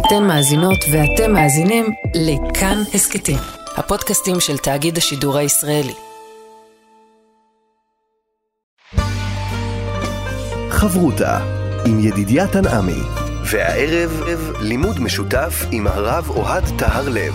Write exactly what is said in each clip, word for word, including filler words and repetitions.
אתן מאזינות ואתם מאזינים לכאן הסקטים, הפודקאסטים של תאגיד השידור הישראלי. חברותה עם ידידיה תנעמי, והערב לימוד משותף עם הרב אוהד טהר לב.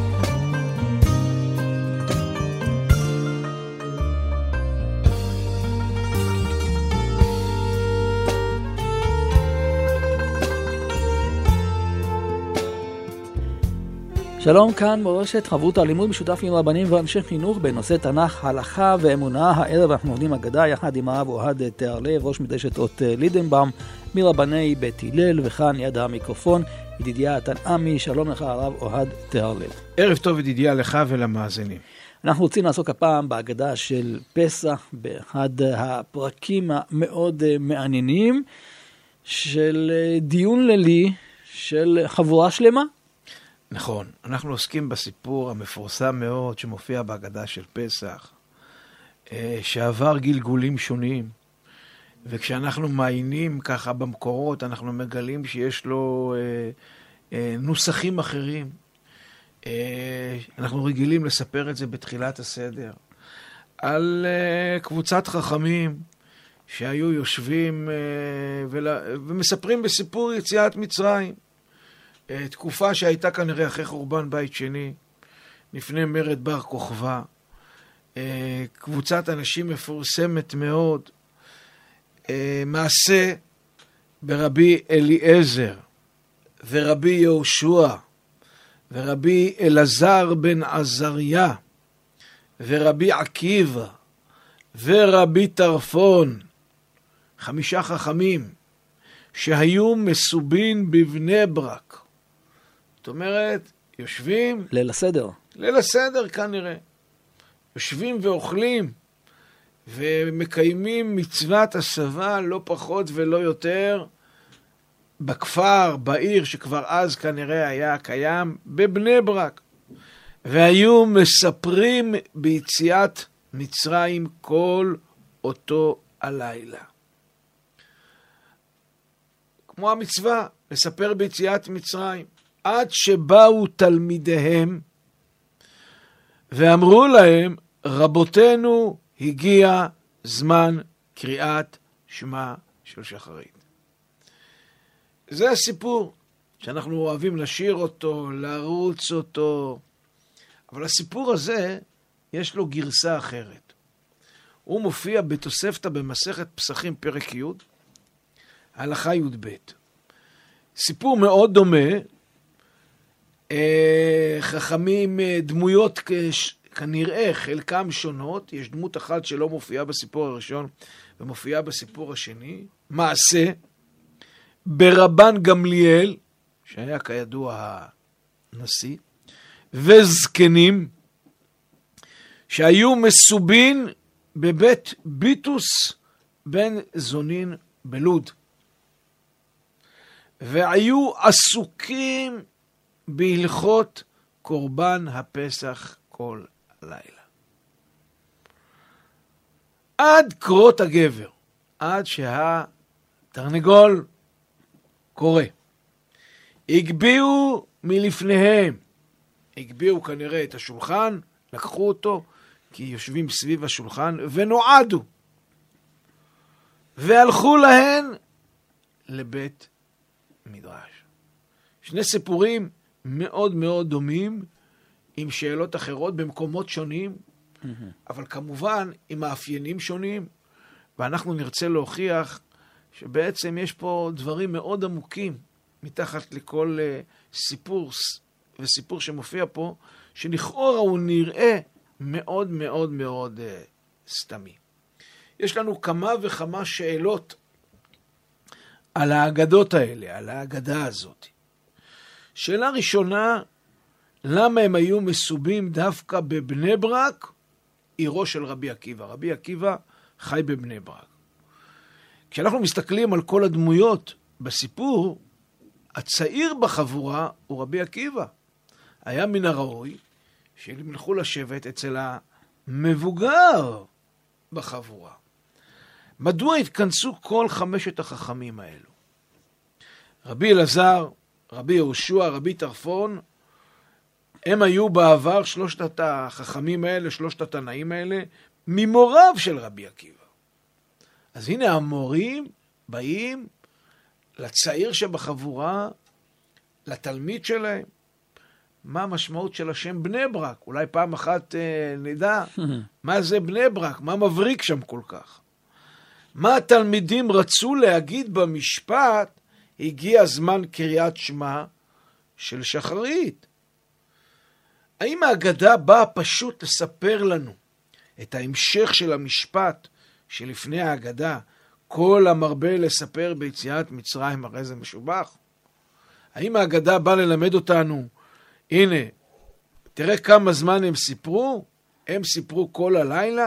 שלום, כאן מורשת חברותה, לימוד משותף עם רבנים ואנשי חינוך בנושא תנ"ך, הלכה ואמונה. הערב אנחנו לומדים אגדה יחד עם הרב אוהד טהר לב, ראש מדרשת אות לידנבאום, מרבני בית הלל, וכאן יד המיקרופון ידידיה תנעמי. שלום לך הרב אוהד טהר לב. ערב טוב ידידיה לך ולמאזינים. אנחנו רוצים לעסוק הפעם באגדה של פסח, באחד הפרקים המאוד מעניינים של דיון לילי של חבורה שלמה. נכון, אנחנו עוסקים בסיפור המפורסם מאוד שמופיע בהגדה של פסח, שעבר גלגולים שונים, וכשאנחנו מעיינים ככה במקורות, אנחנו מגלים שיש לו נוסחים אחרים. אנחנו רגילים לספר את זה בתחילת הסדר, על קבוצת חכמים שהיו יושבים ומספרים בסיפור יציאת מצרים. תקופה שהייתה כנראה אחרי חורבן בית שני, לפני מרד בר כוכבא, קבוצת אנשים מפורסמת מאוד, מעשה ברבי אליעזר ורבי יהושע ורבי אלעזר בן עזריה ורבי עקיבא ורבי טרפון, חמישה חכמים שהיו מסובין בבני ברק. זאת אומרת, יושבים... ליל הסדר. ליל הסדר כנראה. יושבים ואוכלים, ומקיימים מצוות הסבה לא פחות ולא יותר, בכפר, בעיר, שכבר אז כנראה היה קיים, בבני ברק. והיו מספרים ביציאת מצרים כל אותו הלילה. כמו המצווה, לספר ביציאת מצרים. עד שבאו תלמידיהם ואמרו להם, רבותינו, הגיע זמן קריאת שמע של שחרית. זה הסיפור שאנחנו אוהבים לשיר אותו, לרוץ אותו, אבל הסיפור הזה יש לו גרסה אחרת. הוא מופיע בתוספתא במסכת פסחים פרק י', הלכה י' ב'. סיפור מאוד דומה, חכמים, דמויות כנראה חלקם שונות. יש דמות אחת שלא מופיעה בסיפור הראשון ומופיעה בסיפור השני, מעשה ברבן גמליאל שהיה כידוע הנשיא, וזקנים שהיו מסובין בבית ביטוס בן זונין בלוד, והיו עסוקים בהלכות קורבן הפסח כל הלילה. עד קרות הגבר, עד שהתרנגול קורא. הגביאו מלפניהם, הגביאו כנראה את השולחן, לקחו אותו, כי יושבים סביב השולחן, ונועדו. והלכו להן לבית מדרש. שני סיפורים מאוד מאוד דומים, עם שאלות אחרות במקומות שונים, mm-hmm. אבל כמובן עם מאפיינים שונים, ואנחנו נרצה להוכיח שבעצם יש פה דברים מאוד עמוקים, מתחת לכל uh, סיפור וסיפור שמופיע פה, שלכאורה הוא נראה מאוד מאוד מאוד uh, סתמי. יש לנו כמה וכמה שאלות על האגדות האלה, על האגדה הזאת. שאלה ראשונה, למה הם היו מסובים דווקא בבני ברק, עירו של רבי עקיבא? רבי עקיבא חי בבני ברק. כשאנחנו מסתכלים על כל הדמויות בסיפור, הצעיר בחבורה הוא רבי עקיבא. היה מן הראוי שהם ילכו לשבת אצל המבוגר בחבורה. מדוע התכנסו כל חמשת החכמים האלו? רבי אלעזר, רבי יהושע, רבי טרפון, הם היו בעבר שלושת החכמים האלה, שלושת התנאים האלה, ממוריו של רבי עקיבא. אז הנה המורים באים לצעיר שבחבורה, לתלמיד שלהם. מה המשמעות של השם בני ברק? אולי פעם אחת אה, נדע מה זה בני ברק, מה מבריק שם כל כך. מה התלמידים רצו להגיד במשפט, הגיע זמן קריאת שמע של שחרית. האם ההגדה באה פשוט לספר לנו את ההמשך של המשפט שלפני ההגדה, כל המרבה לספר ביציאת מצרים הרי זה משובח? האם ההגדה באה ללמד אותנו, הנה, תראה כמה זמן הם סיפרו, הם סיפרו כל הלילה?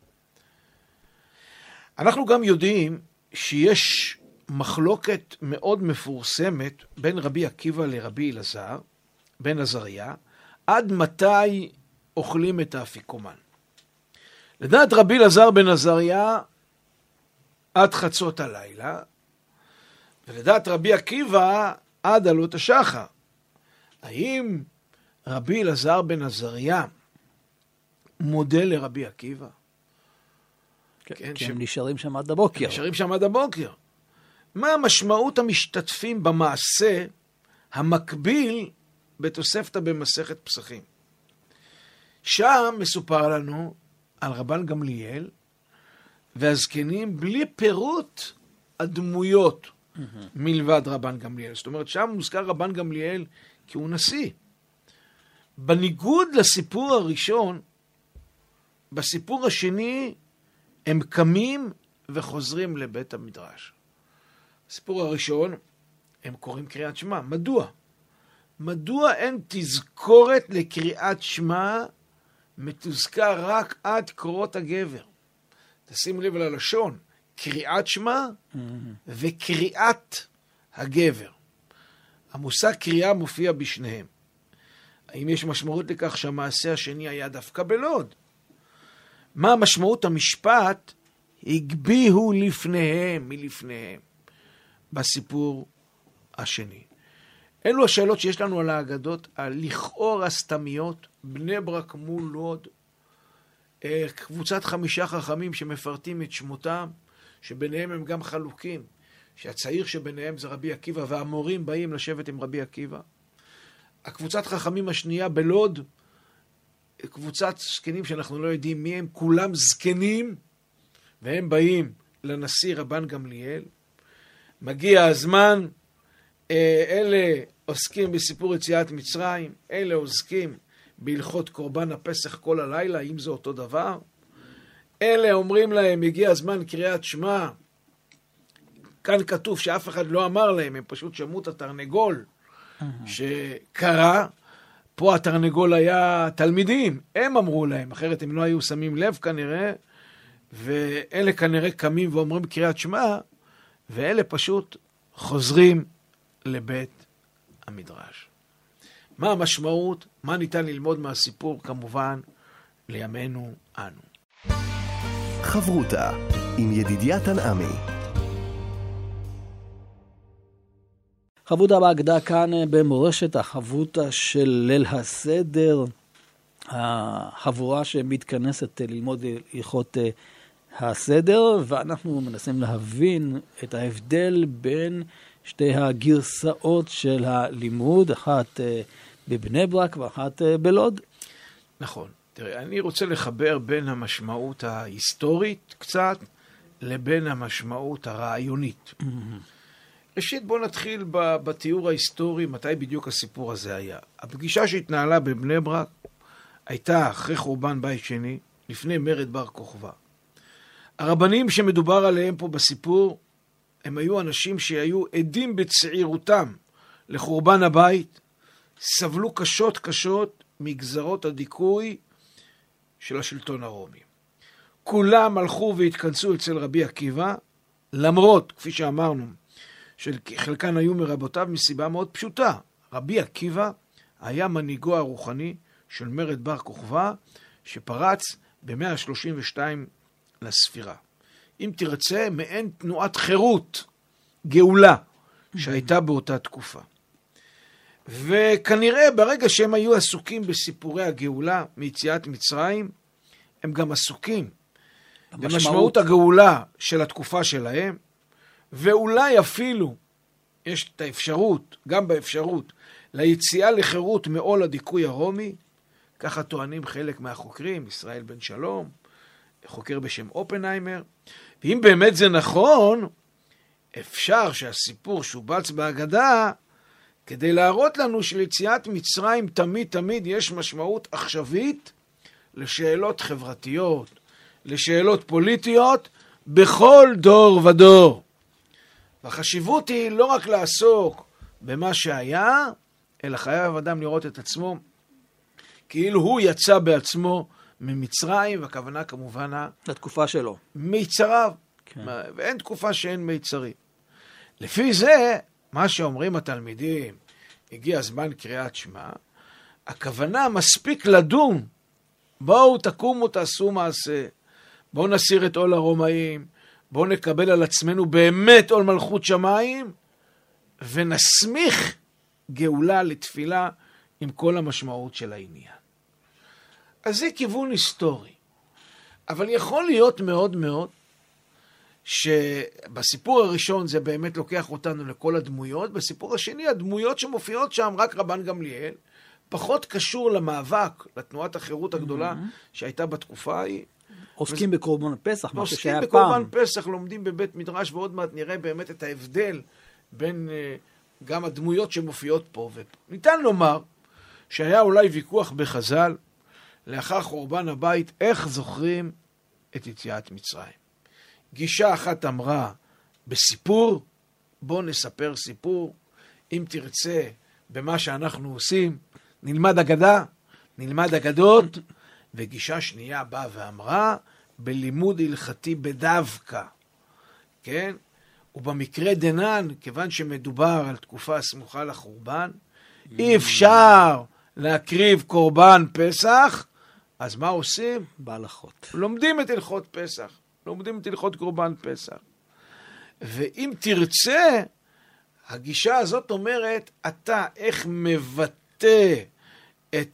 אנחנו גם יודעים שיש מחלוקת מאוד מפורסמת בין רבי עקיבא לרבי אלעזר, בן עזריה, עד מתי אוכלים את האפיקומן. לדעת רבי אלעזר בן עזריה, עד חצות הלילה, ולדעת רבי עקיבא, עד עלות השחר. האם רבי אלעזר בן עזריה מודה לרבי עקיבא? כן, כן, כי ש... הם נשארים שם עד הבוקר. נשארים שם עד הבוקר. מה המשמעות המשתתפים במעשה המקביל בתוספתא במסכת פסחים? שם מסופר לנו על רבן גמליאל והזקנים בלי פירוט הדמויות mm-hmm. מלבד רבן גמליאל. זאת אומרת, שם מוזכר רבן גמליאל כי הוא נשיא. בניגוד לסיפור הראשון, בסיפור השני הם קמים וחוזרים לבית המדרש. בסיפור הראשון הם קוראים קריאת שמע. מדוע? מדוע אין תזכורת לקריאת שמע מתוזכר רק עד קורות הגבר? תשים לב ללשון, קריאת שמע mm-hmm. וקריאת הגבר. המושג קריאה מופיע בשניהם. האם יש משמעות לכך שהמעשה השני היה דווקא בלוד? מה המשמעות המשפט? הגביהו לפניהם, מלפניהם, בסיפור השני. אלו השאלות שיש לנו על האגדות, על לכאורה הסתמיות, בני ברק מול לוד, קבוצת חמישה חכמים שמפרטים את שמותם, שביניהם הם גם חלוקים, שהצעיר שביניהם זה רבי עקיבא, והמורים באים לשבת עם רבי עקיבא. הקבוצת חכמים השנייה בלוד, קבוצת זקנים שאנחנו לא יודעים מי הם, כולם זקנים, והם באים לנשיא רבן גמליאל. מגיע הזמן, אלה עוסקים בסיפור יציאת מצרים, אלה עוסקים בהלכות קורבן הפסח כל הלילה, אם זה אותו דבר. אלה אומרים להם, הגיע הזמן קריאת שמע. כאן כתוב שאף אחד לא אמר להם, הם פשוט שמעו את התרנגול שקרה. פה התרנגול היה תלמידים, הם אמרו להם, אחרת הם לא היו שמים לב כנראה, ואלה כנראה קמים ואומרים קריאת שמע, ואלה פשוט חוזרים לבית המדרש. מה המשמעות? מה ניתן ללמוד מהסיפור? כמובן, לימינו אנו. חברותה עם ידידיה תנעמי. חברותה בהגדה כאן במורשת החברותה של ליל הסדר, החבורה שמתכנסת ללמוד הלכות הסדר, ואנחנו מנסים להבין את ההבדל בין שתי הגרסאות של הלימוד, אחת בבני ברק ואחת בלוד. נכון. תראה, אני רוצה לחבר בין המשמעות ההיסטורית קצת לבין המשמעות הרעיונית. ראשית, בואו נתחיל בתיאור ההיסטורי, מתי בדיוק הסיפור הזה היה. הפגישה שהתנהלה בבני ברק הייתה אחרי חורבן בית שני, לפני מרד בר כוכבא. הרבנים שמדובר עליהם פה בסיפור, הם היו אנשים שהיו עדים בצעירותם לחורבן הבית, סבלו קשות קשות מגזרות הדיכוי של השלטון הרומי. כולם הלכו והתכנסו אצל רבי עקיבא, למרות, כפי שאמרנו, שחלקן היו מרבותיו מסיבה מאוד פשוטה. רבי עקיבא היה מנהיגו הרוחני של מרד בר כוכבא, שפרץ ב-מאה שלושים ושתיים לספירה. אם תרצה, מעין תנועת חירות, גאולה, שהייתה באותה תקופה. וכנראה ברגע שהם היו עסוקים בסיפורי הגאולה מיציאת מצרים, הם גם עסוקים במשמעות, במשמעות הגאולה של התקופה שלהם, ואולי אפילו יש את האפשרות, גם באפשרות, ליציאה לחירות מעול הדיכוי הרומי, ככה טוענים חלק מהחוקרים, ישראל בן שלום, חוקר בשם אופנהיימר, ואם באמת זה נכון, אפשר שהסיפור שובץ בהגדה, כדי להראות לנו שליציאת מצרים תמיד תמיד יש משמעות עכשווית לשאלות חברתיות, לשאלות פוליטיות, בכל דור ודור. והחשיבות היא לא רק לעסוק במה שהיה, אלא חייב אדם לראות את עצמו, כאילו הוא יצא בעצמו ממצרים, והכוונה כמובן לתקופה שלו. מיצריו. כן. ואין תקופה שאין מיצרים. לפי זה, מה שאומרים התלמידים, הגיע זמן קריאת שמע, הכוונה מספיק לדון, בואו תקומו תעשו מעשה, בואו נסיר את עול הרומאים, בואו נקבל על עצמנו באמת עול מלכות שמיים, ונסמיך גאולה לתפילה עם כל המשמעות של העניין. אז זה כיוון היסטורי. אבל יכול להיות מאוד מאוד, שבסיפור הראשון זה באמת לוקח אותנו לכל הדמויות, בסיפור השני הדמויות שמופיעות שם, רק רבן גמליאל, פחות קשור למאבק, לתנועת החירות הגדולה שהייתה בתקופה ההיא. עוסקים בקורבן פסח, מה שהיה פעם. עוסקים בקורבן פסח, לומדים בבית מדרש, ועוד מעט נראה באמת את ההבדל בין uh, גם הדמויות שמופיעות פה ופה. ניתן לומר שהיה אולי ויכוח בחז"ל, לאחר חורבן הבית, איך זוכרים את יציאת מצרים. גישה אחת אמרה בסיפור, בוא נספר סיפור, אם תרצה במה שאנחנו עושים, נלמד אגדה, נלמד אגדות, וגישה שנייה באה ואמרה, בלימוד הלכתי בדווקא, כן? ובמקרה דנן, כיוון שמדובר על תקופה סמוכה לחורבן, אי אפשר להקריב קורבן פסח, אז מה עושים? בהלכות. לומדים את הלכות פסח, לומדים את הלכות קורבן פסח. ואם תרצה, הגישה הזאת אומרת, אתה איך מבטא את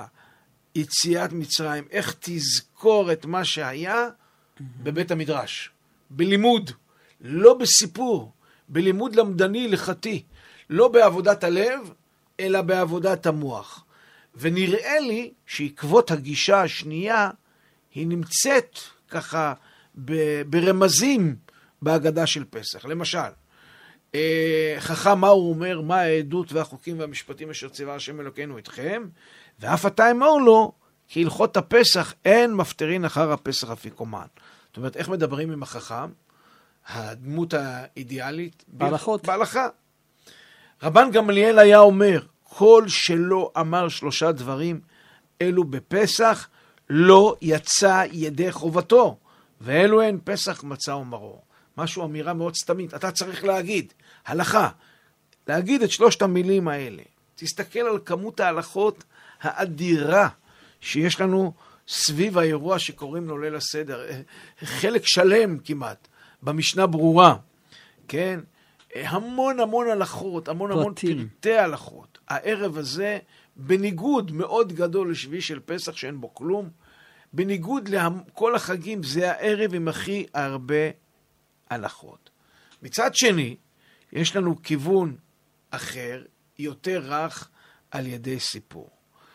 היציאת מצרים, איך תזכור את מה שהיה mm-hmm. בבית המדרש, בלימוד, לא בסיפור, בלימוד למדני הלכתי, לא בעבודת הלב, אלא בעבודת המוח. ונראה לי שעקבות הגישה השנייה, היא נמצאת ככה ברמזים בהגדה של פסח. למשל, חכם מה הוא אומר, מה העדות והחוקים והמשפטים אשר ציווה השם אלוקינו אתכם, ואף אתה אמור לו, כי הלכות הפסח אין מפטרין אחר הפסח אפיקומן. זאת אומרת, איך מדברים עם החכם? הדמות האידיאלית? בהלכות. בהלכה. רבן גמליאל היה אומר, כל שלא אמר שלושה דברים אלו בפסח, לא יצא ידי חובתו, ואלו הן פסח מצה ומרור. משהו אמירה מאוד סתמית, אתה צריך להגיד, הלכה, להגיד את שלושת המילים האלה. תסתכל על כמות ההלכות האדירה שיש לנו סביב האירוע שקוראים לו ליל הסדר, חלק שלם כמעט, במשנה ברורה, כן? המון המון הלכות, המון המון פרטי הלכות. הערב הזה, בניגוד מאוד גדול לשביעי של פסח שאין בו כלום, בניגוד לכל החגים, זה הערב עם הכי הרבה הלכות. מצד שני, יש לנו כיוון אחר, יותר רך על ידי סיפור.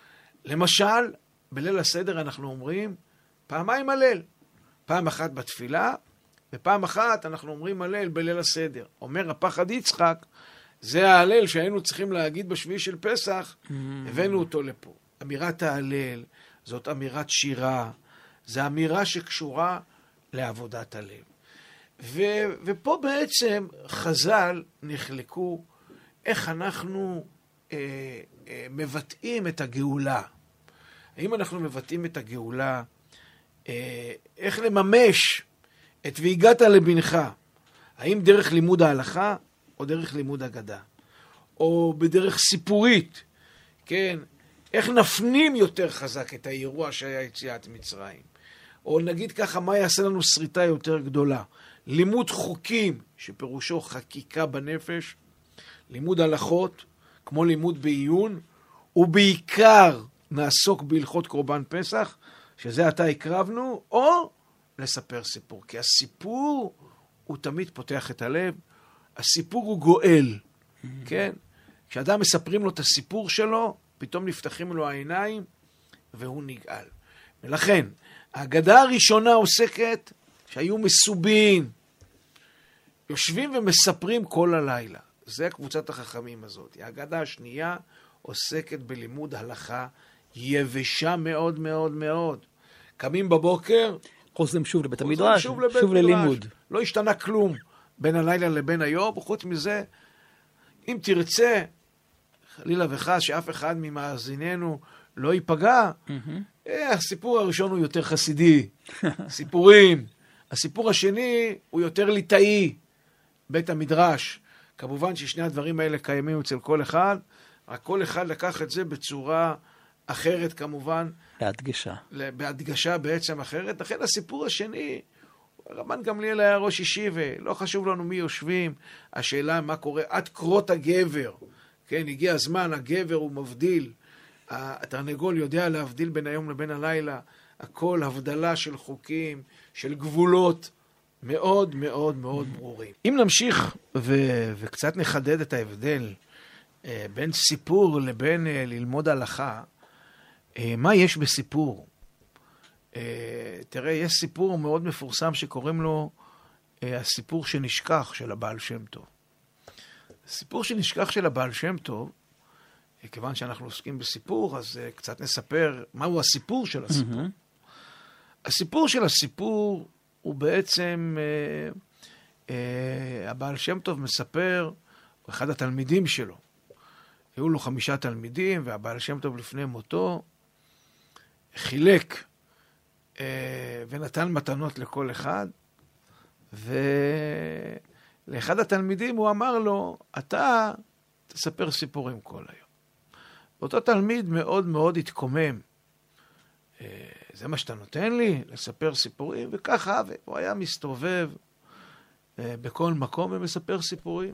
למשל, בליל הסדר אנחנו אומרים פעמיים הלל. פעם אחת בתפילה, ופעם אחת אנחנו אומרים הלל בליל הסדר. אומר הפחד יצחק, זה ההלל שהיינו צריכים להגיד בשביעי של פסח, mm-hmm. הבאנו אותו לפה. אמירת ההלל, זאת אמירת שירה, זו אמירה שקשורה לעבודת הלב. ו- ופה בעצם חז"ל נחלקו איך אנחנו אה, אה, מבטאים את הגאולה. האם אנחנו מבטאים את הגאולה, אה, איך לממש את והגעת לבנך, האם דרך לימוד ההלכה או דרך לימוד אגדה, או בדרך סיפורית, כן, איך נפנים יותר חזק את האירוע שהיה יציאת מצרים, או נגיד ככה, מה יעשה לנו שריטה יותר גדולה, לימוד חוקים, שפירושו חקיקה בנפש, לימוד הלכות, כמו לימוד בעיון, ובעיקר נעסוק בהלכות קורבן פסח, שזה עתה הקרבנו, או לספר סיפור. כי הסיפור הוא תמיד פותח את הלב, הסיפור הוא גואל, כן? כשאדם מספרים לו את הסיפור שלו, פתאום נפתחים לו העיניים, והוא נגאל. ולכן, ההגדה הראשונה עוסקת שהיו מסובין, יושבים ומספרים כל הלילה. זה קבוצת החכמים הזאת. ההגדה השנייה עוסקת בלימוד הלכה יבשה מאוד מאוד מאוד. קמים בבוקר, חוזרים שוב לבית המדרש, שוב, לבית שוב מדרש. ללימוד. לא השתנה כלום בין הלילה לבין היום, וחוץ מזה, אם תרצה, חלילה וחס, שאף אחד ממאזיננו לא ייפגע, mm-hmm. אה, הסיפור הראשון הוא יותר חסידי, סיפורים. הסיפור השני הוא יותר ליטאי, בית המדרש. כמובן ששני הדברים האלה קיימים אצל כל אחד, רק כל אחד לקח את זה בצורה אחרת כמובן. בהדגשה. בהדגשה בעצם אחרת. לכן הסיפור השני, רבן גמליאל היה ראש ישיבה, לא חשוב לנו מי יושבים, השאלה מה קורה עד קרות הגבר. כן, הגיע הזמן, הגבר הוא מבדיל, התרנגול יודע להבדיל בין היום לבין הלילה, הכל הבדלה של חוקים, של גבולות, מאוד מאוד מאוד ברורים. אם נמשיך ו- וקצת נחדד את ההבדל אה, בין סיפור לבין אה, ללמוד הלכה, אה, מה יש בסיפור? אה, תראה, יש סיפור מאוד מפורסם שקוראים לו אה, הסיפור שנשכח של הבעל שם טוב. הסיפור שנשכח של הבעל שם טוב, אה, כיוון שאנחנו עוסקים בסיפור, אז אה, קצת נספר מהו הסיפור של הסיפור. Mm-hmm. הסיפור של הסיפור הוא בעצם, אה, אה, הבעל שם טוב מספר, הוא אחד התלמידים שלו. היו לו חמישה תלמידים, והבעל שם טוב לפני מותו חילק אה, ונתן מתנות לכל אחד, ולאחד התלמידים הוא אמר לו, אתה תספר סיפורים כל היום. ואותו תלמיד מאוד מאוד התקומם, אה, זה מה שאתה נותן לי, לספר סיפורים, וככה, הוא היה מסתובב אה, בכל מקום ומספר סיפורים.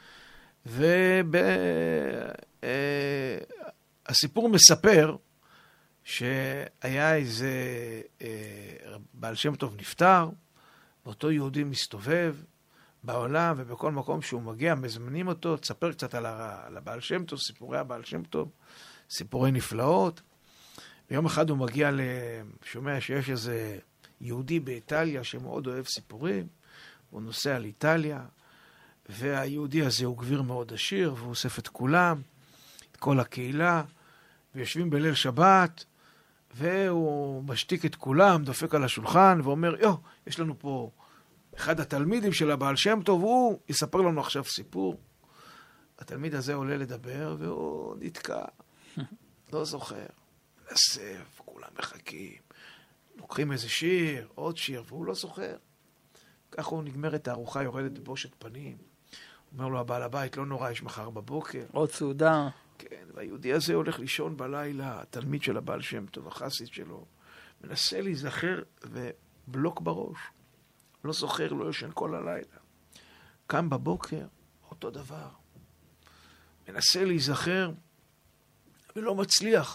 והסיפור אה, מספר שהיה איזה אה, בעל שם טוב נפטר, ואותו יהודי מסתובב בעולם, ובכל מקום שהוא מגיע, מזמנים אותו, תספר קצת על, ה, על הבעל שם טוב, סיפורי הבעל שם טוב, סיפורי נפלאות. ויום אחד הוא מגיע, שומע שיש איזה יהודי באיטליה שמאוד אוהב סיפורים, הוא נוסע לאיטליה, והיהודי הזה הוא גביר מאוד עשיר, והוא אוסף את כולם, את כל הקהילה, ויושבים בליל שבת, והוא משתיק את כולם, דופק על השולחן, ואומר, יו, יש לנו פה אחד התלמידים של הבעל שם טוב, הוא יספר לנו עכשיו סיפור. התלמיד הזה עולה לדבר, והוא נתקע, לא זוכר. נסף, כולם מחכים, לוקחים איזה שיר, עוד שיר, והוא לא זוכר. ככה הוא נגמר את הארוחה, יורדת בבושת פנים. אומר לו, הבעל הבית, לא נורא, יש מחר בבוקר. עוד סעודה. כן, והיהודי הזה הולך לישון בלילה, התלמיד של הבעל שם טוב, החסיד שלו, מנסה להיזכר ובלוק בראש. לא זוכר, לא ישן כל הלילה. קם בבוקר, אותו דבר. מנסה להיזכר ולא מצליח.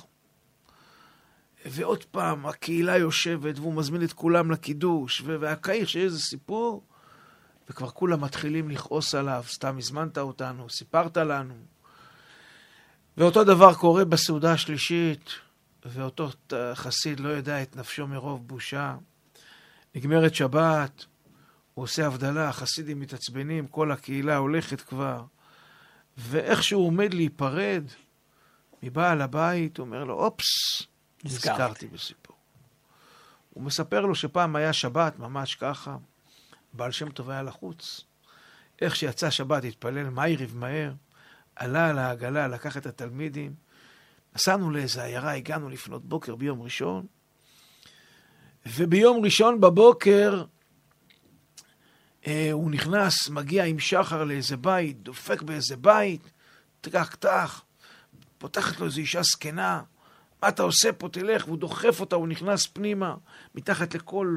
ועוד פעם, הקהילה יושבת, והוא מזמין את כולם לקידוש, והקהיר שיש איזה סיפור, וכבר כולם מתחילים לכעוס עליו, סתם הזמנת אותנו, סיפרת לנו. ואותו דבר קורה בסעודה השלישית, ואותו חסיד לא יודע את נפשו מרוב בושה. נגמרת שבת, הוא עושה הבדלה, החסידים מתעצבנים, כל הקהילה הולכת כבר, ואיך שהוא עומד להיפרד מבעל הבית, הוא אומר לו, אופס, נזכרתי בסיפור. הוא מספר לו שפעם היה שבת, ממש ככה, בעל שם טוב היה לחוץ. איך שיצא שבת, התפלל מהיריב מהר, עלה על העגלה, לקח את התלמידים, נסענו לאיזו עיירה, הגענו לפנות בוקר ביום ראשון, וביום ראשון בבוקר, אה, הוא נכנס, מגיע עם שחר לאיזה בית, דופק באיזה בית, תקח תח, פותחת לו איזו אישה סקנה, מה אתה עושה פה, תלך, והוא דוחף אותה, הוא נכנס פנימה, מתחת לכל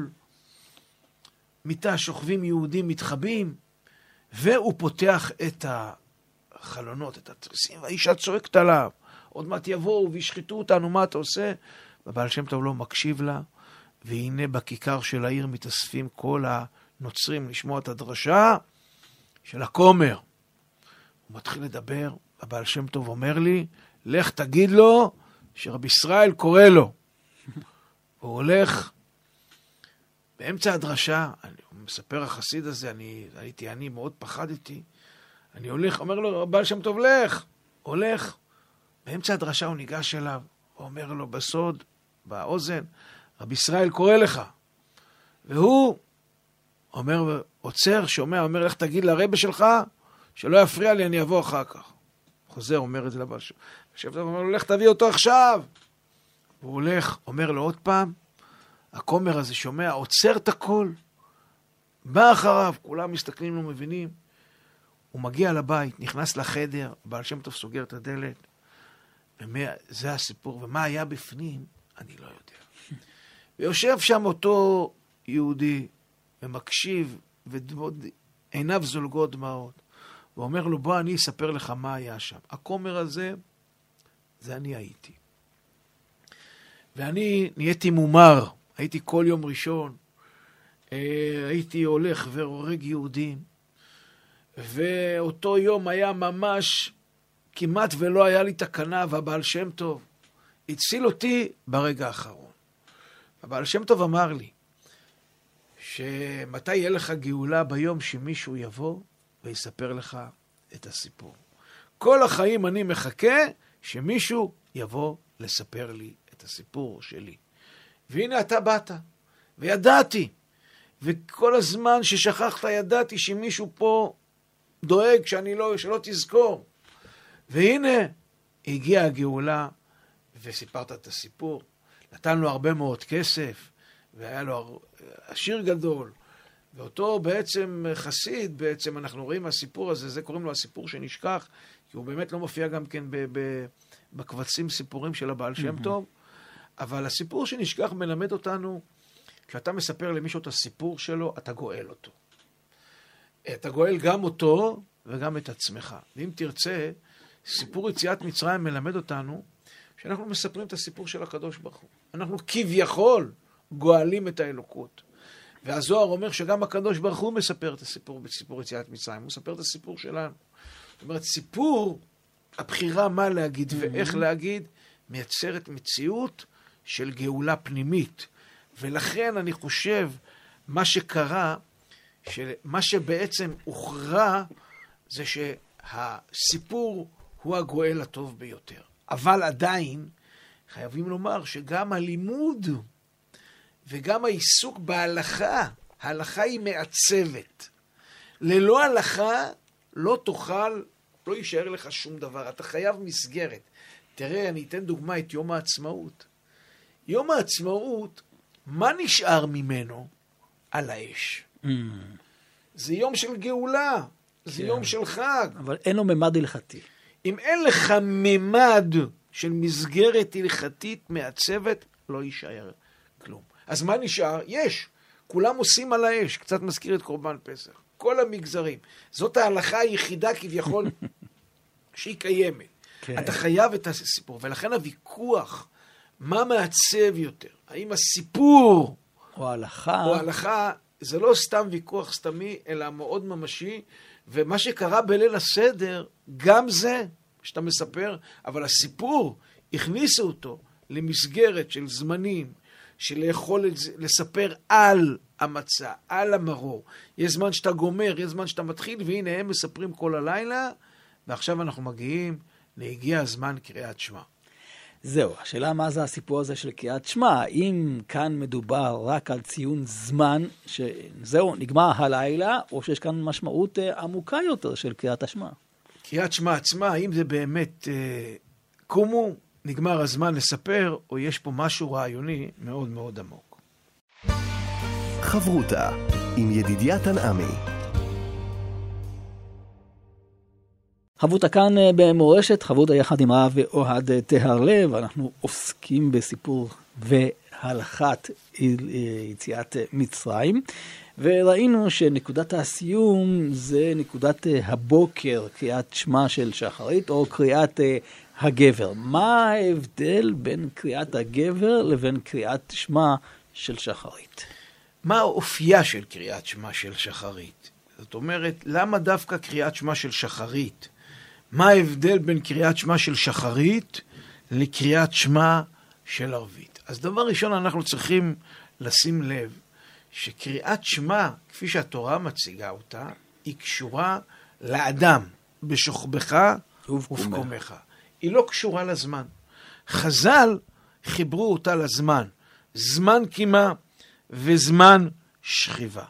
מיטה שוכבים יהודים מתחבאים, והוא פותח את החלונות, את התריסים, והאישה צועקת עליו, עוד מעט יבואו וישחטו אותנו, מה אתה עושה? והבעל שם טוב לא מקשיב לה, והנה בכיכר של העיר מתאספים כל הנוצרים לשמוע את הדרשה של הכומר. הוא מתחיל לדבר, הבעל שם טוב אומר לי, לך תגיד לו שרבי ישראל קורא לו. הוא הולך באמצע הדרשה, אני, הוא מספר החסיד הזה, אני הייתי אני, מאוד פחדתי, אני הולך, אומר לו, הבעל שם טוב, לך, הולך, באמצע הדרשה הוא ניגש אליו, הוא אומר לו בסוד, באוזן, רבי ישראל קורא לך. והוא אומר, עוצר, שומע, אומר, לך תגיד לרבא שלך, שלא יפריע לי, אני אבוא אחר כך. חוזר, אומר את זה לבעל שם. השם טוב אומר לו, לך תביא אותו עכשיו. הוא הולך, אומר לו עוד פעם, הכומר הזה שומע, עוצר את הכל, בא אחריו, כולם מסתכלים לו, מבינים. הוא מגיע לבית, נכנס לחדר, בעל שם טוב סוגר את הדלת, וזה הסיפור, ומה היה בפנים, אני לא יודע. ויושב שם אותו יהודי, ומקשיב, ועיניו זולגות דמעות, ואומר לו, בוא אני אספר לך מה היה שם. הכומר הזה, זה אני הייתי. ואני נהייתי מומר, הייתי כל יום ראשון, הייתי הולך והורג יהודים, ואותו יום היה ממש, כמעט ולא היה לי תקנה, והבעל שם טוב הציל אותי ברגע האחרון. הבעל שם טוב אמר לי, שמתי יהיה לך גאולה ביום שמישהו יבוא ויספר לך את הסיפור. כל החיים אני מחכה שמישהו יבוא לספר לי את הסיפור שלי. והנה אתה באת, וידעתי, וכל הזמן ששכחת ידעתי שמישהו פה דואג שאני לא, שלא תזכור. והנה הגיעה הגאולה, וסיפרת את הסיפור. נתן לו הרבה מאוד כסף, והיה לו עשיר גדול, ואותו בעצם חסיד, בעצם אנחנו רואים הסיפור הזה, זה קוראים לו הסיפור שנשכח, כי הוא באמת לא מופיע גם כן ב- ב- בקבצים סיפורים של הבעל שם טוב, אבל הסיפור שנשכח מלמד אותנו, כשאתה מספר למישהו את הסיפור שלו, אתה גואל אותו. אתה גואל גם אותו וגם את עצמך. ואם תרצה, סיפור יציאת מצרים מלמד אותנו, שאנחנו מספרים את הסיפור של הקדוש ברוך הוא. אנחנו כביכול גואלים את האלוקות. והזוהר אומר שגם הקדוש ברוך הוא מספר את הסיפור בסיפור יציאת מצרים. הוא מספר את הסיפור שלנו. זאת אומרת, סיפור, הבחירה מה להגיד ואיך להגיד, מייצרת מציאות של גאולה פנימית. ולכן אני חושב, מה שקרה, מה שבעצם הוכרע, זה שהסיפור הוא הגואל הטוב ביותר. אבל עדיין, חייבים לומר שגם הלימוד וגם העיסוק בהלכה, ההלכה היא מעצבת. ללא הלכה לא תוכל, לא יישאר לך שום דבר. אתה חייב מסגרת. תראה, אני אתן דוגמה את יום העצמאות. יום העצמאות, מה נשאר ממנו? על האש. Mm. זה יום של גאולה, זה יום של חג. אבל אין לו ממד הלכתי. אם אין לך ממד של מסגרת הלכתית מעצבת, לא יישאר כלום. אז מה נשאר? יש. כולם עושים על האש. קצת מזכיר את קורבן פסח. כל המגזרים. זאת ההלכה היחידה כביכול שהיא קיימת. כן. אתה חייב את הסיפור. ולכן הוויכוח, מה מעצב יותר? האם הסיפור או ההלכה, או ההלכה, זה לא סתם ויכוח סתמי, אלא מאוד ממשי. ומה שקרה בליל הסדר, גם זה שאתה מספר, אבל הסיפור, הכניסו אותו למסגרת של זמנים, של לאכול, לספר על המצה, על המרור. יש זמן שאתה גומר, יש זמן שאתה מתחיל, והנה הם מספרים כל הלילה, ועכשיו אנחנו מגיעים, להגיע הזמן קריאת שמע. זהו, השאלה מה זה הסיפור הזה של קריאת שמע, האם כאן מדובר רק על ציון זמן, שזהו, נגמר הלילה, או שיש כאן משמעות עמוקה יותר של קריאת השמע? קריאת שמע עצמה, האם זה באמת אה, קומו, נגמר הזמן לספר, או יש פה משהו רעיוני מאוד מאוד עמוק. חברותה עם ידידיה תנעמי. חברותה כאן במורשת, חברותה יחד עם הרב אוהד טהרלב, אנחנו עוסקים בסיפור הלכת יציאת מצרים, וראינו שנקודת הסיום זה נקודת הבוקר, קריאת שמה של שחרית, או קריאת הגבר. מה ההבדל בין קריאת הגבר לבין קריאת שמה של שחרית? מה האופייה של קריאת שמה של שחרית? זאת אומרת, למה דווקא קריאת שמה של שחרית? מה ההבדל בין קריאת שמה של שחרית לקריאת שמה של ערבית? אז דבר ראשון, אנחנו צריכים לשים לב שקריאת שמה, כפי שהתורה מציגה אותה, היא קשורה לאדם, בשוכבך ובקומך. היא לא קשורה לזמן. חז"ל חיברו אותה לזמן. זמן קימה וזמן שכיבה.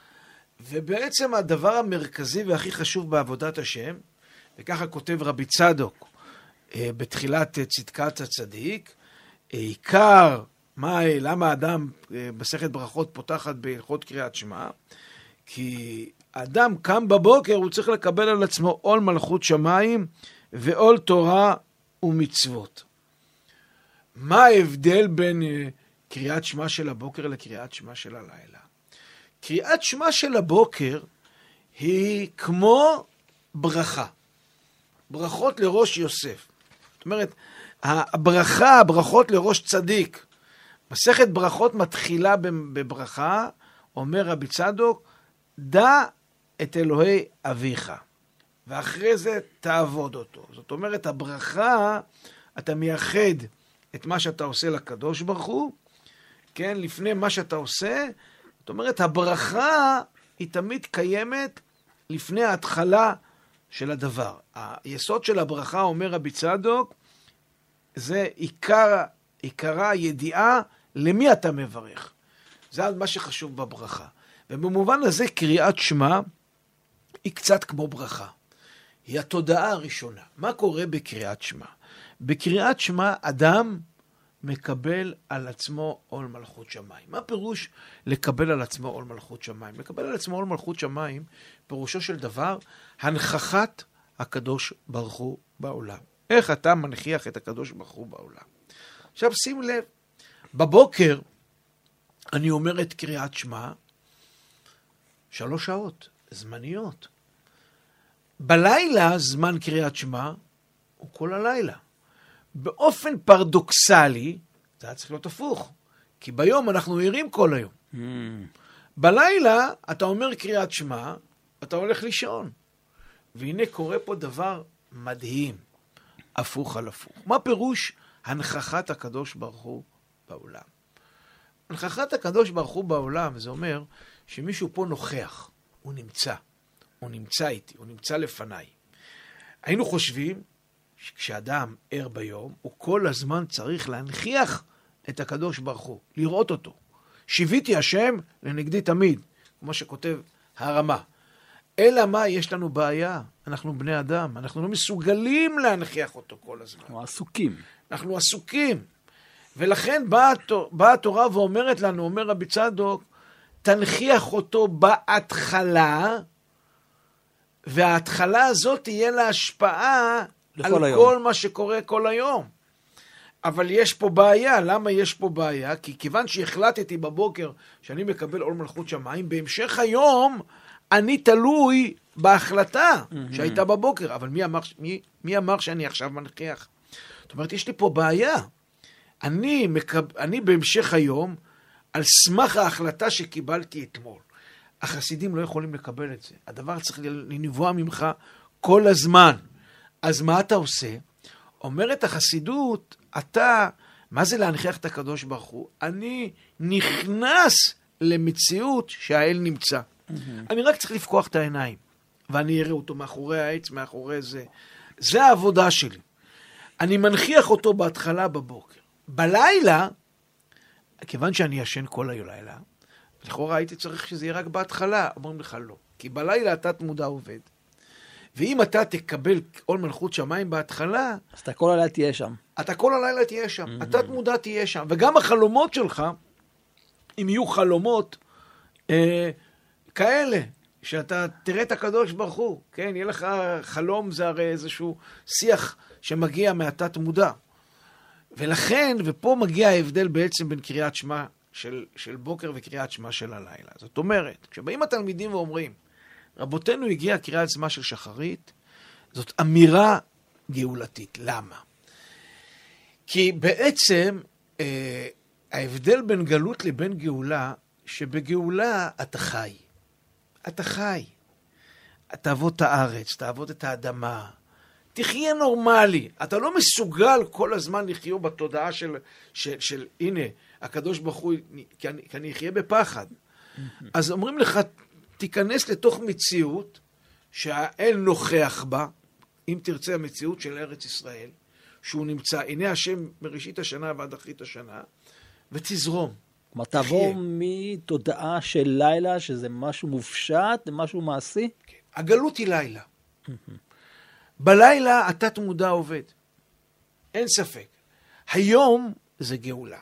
ובעצם הדבר המרכזי והכי חשוב בעבודת השם, וככה כותב רבי צדוק בתחילת צדקת הצדיק, עיקר, מה, למה האדם בסכת ברכות פותחת בהלכות קריאת שמע? כי האדם קם בבוקר, הוא צריך לקבל על עצמו עול מלכות שמיים ועול תורה ומצוות. מה ההבדל בין קריאת שמע של הבוקר לקריאת שמע של הלילה? קריאת שמע של הבוקר היא כמו ברכה. ברכות לראש יוסף. זאת אומרת, הברכה, הברכות לראש צדיק. מסכת ברכות מתחילה בברכה, אומר רבי צדוק, דע את אלוהי אביך, ואחרי זה תעבוד אותו. זאת אומרת, הברכה, אתה מייחד את מה שאתה עושה לקדוש ברוך הוא, כן, לפני מה שאתה עושה, זאת אומרת, הברכה היא תמיד קיימת לפני ההתחלה של הדבר. היסוד של הברכה, אומר רבי צדוק, זה עיקר, עיקרה ידיעה למי אתה מברך. זה מה שחשוב בברכה. ובמובן הזה קריאת שמע היא קצת כמו ברכה. היא התודעה הראשונה. מה קורה בקריאת שמע? בקריאת שמע אדם מקבל על עצמו עול מלכות שמיים. מה פירוש לקבל על עצמו עול מלכות שמיים? לקבל על עצמו עול מלכות שמיים, פירושו של דבר, הנחכת הקדוש ברוך הוא בעולם. איך אתה מנחיח את הקדוש ברוך הוא בעולם? עכשיו שים לב, בבוקר אני אומר את קריאת שמע שלוש שעות, זמניות. בלילה זמן קריאת שמע הוא כל הלילה. באופן פרדוקסלי, זה היה צריך להיות הפוך, כי ביום אנחנו ערים כל היום. Mm. בלילה אתה אומר קריאת שמע, אתה הולך לישון. והנה קורה פה דבר מדהים, הפוך על הפוך. מה פירוש הנחכת הקדוש ברוך הוא בעולם? הנחכת הקדוש ברוך הוא בעולם, זה אומר שמישהו פה נוכח, הוא נמצא, הוא נמצא איתי, הוא נמצא לפניי. היינו חושבים שכשאדם ער ביום, הוא כל הזמן צריך להנחיח את הקדוש ברוך הוא, לראות אותו. שיוויתי השם לנגדי תמיד, כמו שכותב הרמה. אלא מה, יש לנו בעיה, אנחנו בני אדם, אנחנו לא מסוגלים להנחיח אותו כל הזמן. אנחנו עסוקים. אנחנו עסוקים. ולכן באה, באה התורה ואומרת לנו, אומר רבי צדוק, תנחיח אותו בהתחלה, וההתחלה הזאת תהיה לה השפעה על היום. כל מה שקורה כל היום. אבל יש פה בעיה. למה יש פה בעיה? כי כיוון שהחלטתי בבוקר שאני מקבל עול מלכות שמיים, בהמשך היום אני תלוי בהחלטה mm-hmm. שהייתה בבוקר. אבל מי אמר, מי, מי אמר שאני עכשיו מנחיח? זאת אומרת, יש לי פה בעיה. אני, מקב... אני בהמשך היום, על סמך ההחלטה שקיבלתי אתמול. החסידים לא יכולים לקבל את זה. הדבר צריך לנבוע ממך כל הזמן. אז מה אתה עושה? אומרת החסידות, אתה, מה זה להנחיח את הקדוש ברוך הוא? אני נכנס למציאות שהאל נמצא. Mm-hmm. אני רק צריך לפקוח את העיניים, ואני אראה אותו מאחורי העץ, מאחורי זה. זה העבודה שלי. אני מנחיח אותו בהתחלה בבוקר. בלילה, כיוון שאני ישן כל הלילה, לכאורה הייתי צריך שזה יהיה רק בהתחלה. אומרים לך לא. כי בלילה אתה תמודע עובד. ואם אתה תקבל עול מלכות שמיים בהתחלה, אז אתה כל הלילה תהיה שם. אתה כל הלילה תהיה שם. Mm-hmm. אתה תמודע תהיה שם. וגם החלומות שלך, אם יהיו חלומות אה, כאלה, שאתה תראה את הקדוש ברוך הוא, כן? יהיה לך חלום, זה הרי איזשהו שיח שמגיע מהתת מודע. ולכן, ופה מגיע ההבדל בעצם בין קריאת שמע של, של בוקר וקריאת שמע של הלילה. זאת אומרת, כשבאים התלמידים ואומרים, רבותינו הגיעה קריאת שמע של שחרית, זאת אמירה גאולתית. למה? כי בעצם אה, ההבדל בין גלות לבין גאולה, שבגאולה אתה חי. אתה חי. תעבוד את הארץ, תעבוד את האדמה. תחיה נורמלי. אתה לא מסוגל כל הזמן לחיות בתודעה של, של, של הנה, הקדוש ברוך הוא, כי אני, כי אני אחיה בפחד. אז אומרים לך, תיכנס לתוך מציאות שהאל נוכח בה, אם תרצה המציאות של ארץ ישראל, שהוא נמצא, הנה השם מראשית השנה ועד אחרית השנה, ותזרום. כלומר, תעבור מתודעה של לילה, שזה משהו מופשט, משהו מעשי? כן. הגלות היא לילה. בלילה התת מודע עובד. אין ספק. היום זה גאולה.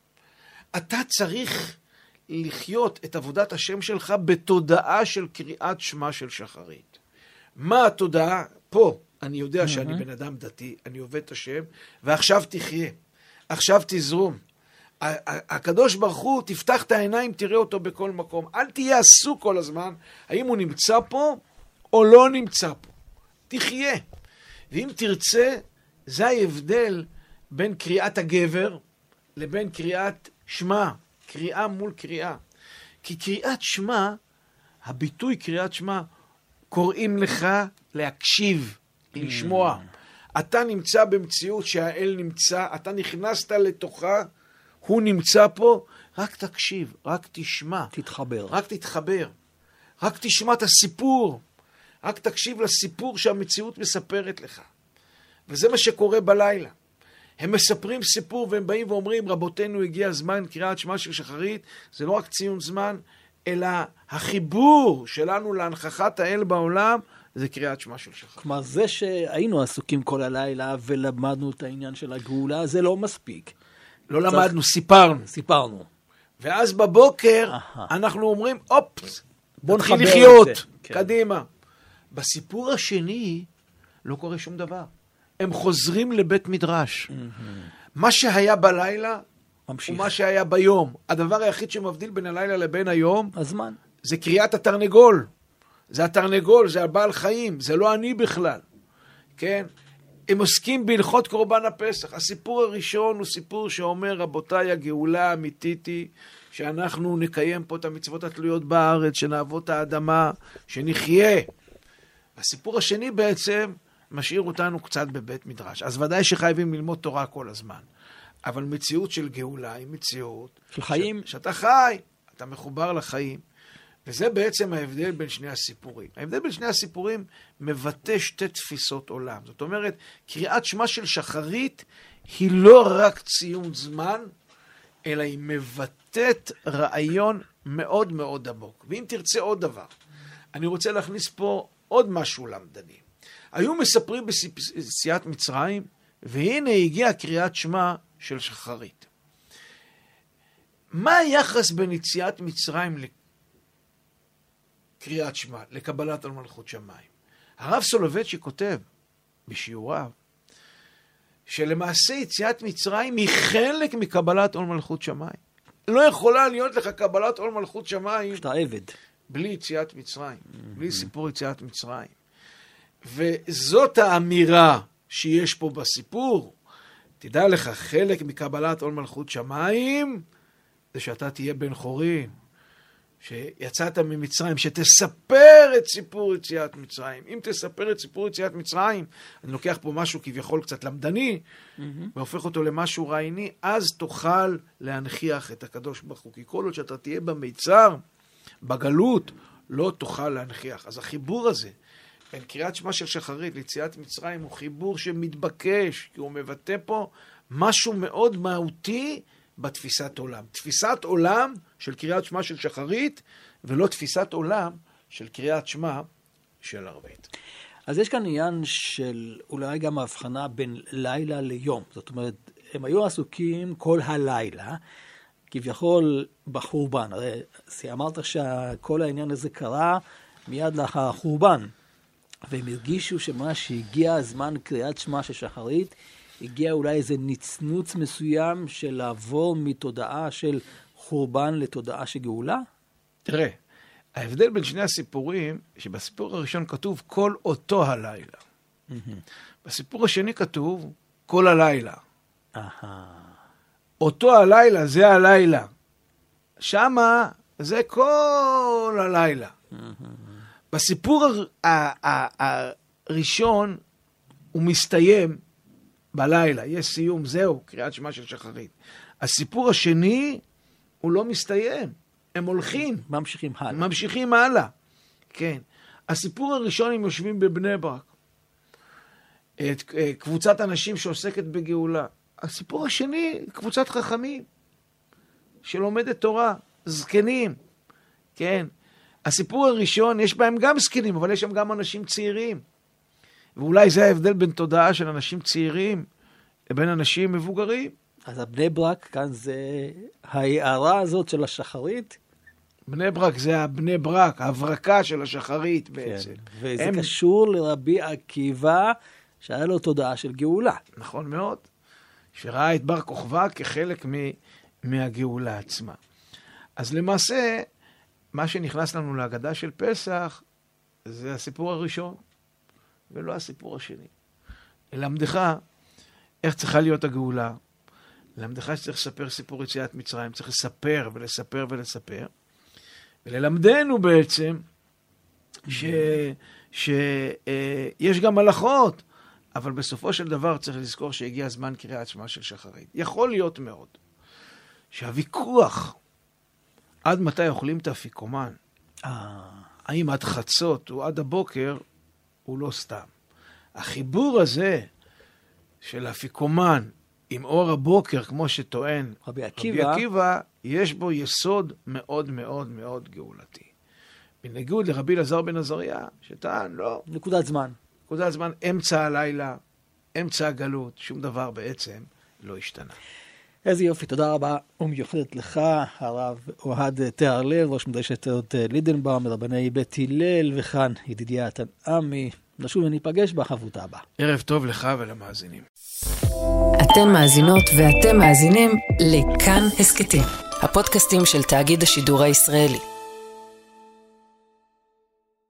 אתה צריך לחיות את עבודת השם שלך בתודעה של קריאת שמע של שחרית. מה התודעה? פה אני יודע שאני בן אדם דתי, אני עובד את השם, ועכשיו תחיה. עכשיו תזרום. הקדוש ברוך הוא, תפתח את העיניים, תראה אותו בכל מקום. אל תהיה עסוק כל הזמן, האם הוא נמצא פה או לא נמצא פה. תחיה. ואם תרצה, זה ההבדל בין קריאת הגבר לבין קריאת שמע. קריאה מול קריאה. כי קריאת שמע, הביטוי קריאת שמע, קוראים לך להקשיב, לשמוע. אתה נמצא במציאות שהאל נמצא, אתה נכנסת לתוכה, הוא נמצא פה, רק תקשיב, רק תשמע. תתחבר. רק תתחבר. רק תשמע את הסיפור. רק תקשיב לסיפור שהמציאות מספרת לך. וזה מה שקורה בלילה. הם מספרים סיפור והם באים ואומרים, רבותינו הגיע הזמן, קריאת שמע של שחרית, זה לא רק ציון זמן, אלא החיבור שלנו להנכחת האל בעולם, זה קריאת שמע של שחרית. כלומר, זה שהיינו עסוקים כל הלילה ולמדנו את העניין של הגאולה, זה לא מספיק. לא צריך... למדנו, סיפרנו. סיפרנו. ואז בבוקר Aha. אנחנו אומרים, אופס, בוא נתחיל נחבר לחיות, את זה. כן. קדימה. בסיפור השני לא קורה שום דבר. הם חוזרים לבית מדרש. Mm-hmm. מה שהיה בלילה, ממשיך. ומה שהיה ביום. הדבר היחיד שמבדיל בין הלילה לבין היום, הזמן. זה קריאת התרנגול. זה התרנגול, זה הבעל חיים, זה לא אני בכלל. כן? הם עוסקים בהלכות קורבן הפסח. הסיפור הראשון הוא סיפור שאומר, רבותיי, הגאולה האמיתית היא שאנחנו נקיים פה את המצוות התלויות בארץ, שנעבוד את האדמה, שנחיה. הסיפור השני בעצם משאיר אותנו קצת בבית מדרש. אז ודאי שחייבים ללמוד תורה כל הזמן. אבל מציאות של גאולה היא מציאות של חיים. ש... שאתה חי, אתה מחובר לחיים. וזה בעצם ההבדל בין שני הסיפורים. ההבדל בין שני הסיפורים מבטא שתי תפיסות עולם. זאת אומרת, קריאת שמע של שחרית היא לא רק ציון זמן, אלא היא מבטאת רעיון מאוד מאוד עמוק. ואם תרצה עוד דבר, אני רוצה להכניס פה עוד משהו למדני. היו מספרים ביציאת מצרים, והנה הגיעה קריאת שמע של שחרית. מה היחס בין יציאת מצרים לקריאת שמע, לקבלת על מלכות שמיים? הרב סולובייצ'יק כותב בשיעוריו, שלמעשה יציאת מצרים היא חלק מקבלת עול מלכות שמיים. לא יכולה להיות לך קבלת עול מלכות שמיים שאתה עבד. בלי יציאת מצרים, בלי סיפור יציאת מצרים. וזאת האמירה שיש פה בסיפור. תדע לך, חלק מקבלת עול מלכות שמיים, זה שאתה תהיה בן חורין, שיצאת ממצרים, שתספר את סיפור יציאת מצרים. אם תספר את סיפור יציאת מצרים, אני לוקח פה משהו כביכול קצת למדני, mm-hmm. והופך אותו למשהו רעיני, אז תוכל להנכיח את הקדוש ברוך הוא. כי כל עוד שאתה תהיה במיצר, בגלות, לא תוכל להנכיח. אז החיבור הזה, בין קריאת שמע של שחרית ליציאת מצרים, הוא חיבור שמתבקש, כי הוא מבטא פה משהו מאוד מהותי בתפיסת עולם. תפיסת עולם של קריאת שמע של שחרית, ולא תפיסת עולם של קריאת שמע של ערבית. אז יש כאן עניין של אולי גם ההבחנה בין לילה ליום. זאת אומרת, הם היו עסוקים כל הלילה, כביכול בחורבן. הרי אמרת שכל העניין הזה קרה מיד לאחר החורבן. והם הרגישו שמה שהגיע הזמן קריאת שמע של שחרית, הגיע אולי איזה ניצנוץ מסוים של לעבור מתודעה של חורבן לתודעה של גאולה? תראה, ההבדל בין שני הסיפורים, שבסיפור הראשון כתוב כל אותו הלילה. Mm-hmm. בסיפור השני כתוב כל הלילה. אהה. אותו הלילה, זה הלילה. שמה, זה כל הלילה. Mm-hmm. בסיפור הראשון, הוא מסתיים בלילה. יש סיום, זהו, קריאת שמע של שחרית. הסיפור השני, הוא לא מסתיים. הם הולכים. ממשיכים הלאה. ממשיכים הלאה. כן. הסיפור הראשון, הם יושבים בבני ברק. את קבוצת אנשים שעוסקת בגאולה. הסיפור השני, קבוצת חכמים, שלומדת תורה, זקנים. כן. הסיפור הראשון, יש בהם גם זקנים, אבל יש שם גם אנשים צעירים. ואולי זה ההבדל בין תודעה של אנשים צעירים לבין אנשים מבוגרים. אז הבני ברק כאן זה ההערה הזאת של השחרית. בני ברק זה הבני ברק, ההברקה של השחרית בעצם. כן. וזה הם... קשור לרבי עקיבא, שהיה לו תודעה של גאולה. נכון מאוד. שראה את בר כוכבא כחלק מ... מהגאולה עצמה. אז למעשה, מה שנכנס לנו להגדה של פסח, זה הסיפור הראשון, ולא הסיפור השני. ללמדך איך צריכה להיות הגאולה, ללמדך שצריך לספר סיפור יציאת מצרים, צריך לספר ולספר ולספר, וללמדנו בעצם שיש גם הלכות, אבל בסופו של דבר צריך לזכור שהגיע הזמן קריאת שמע של שחרית. יכול להיות מאוד שהוויכוח עד מתי אוכלים את האפיקומן, האם עד חצות או עד הבוקר, הוא לא סתם. החיבור הזה של האפיקומן עם אור הבוקר, כמו שטוען רבי עקיבא, רבי עקיבא, יש בו יסוד מאוד מאוד מאוד גאולתי. בניגוד לרבי אלעזר בן עזריה, שטען, לא. נקודת זמן. נקודת זמן, אמצע הלילה, אמצע הגלות, שום דבר בעצם לא השתנה. איזה יופי, תודה רבה ומיוחדת לך, הרב אוהד תיארלב, ראש מדרשת לידנבאום, מרבני בית הלל, וכאן ידידיה תנעמי. נשוב וניפגש בחברותה הבאה. ערב טוב לך ולמאזינים. אתן מאזינות ואתם מאזינים לכאן הסכתים, הפודקאסטים של תאגיד השידור הישראלי.